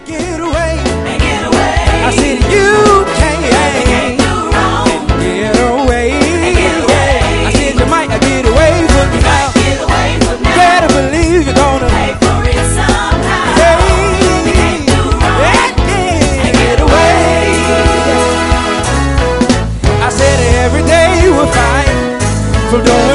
get away. and get away. I said you can't do wrong, get away. get away. I said you might get away from me now. Get away from now. Better believe you're gonna Pay for it somehow. hey, do wrong, and get away. I said every day we're fighting for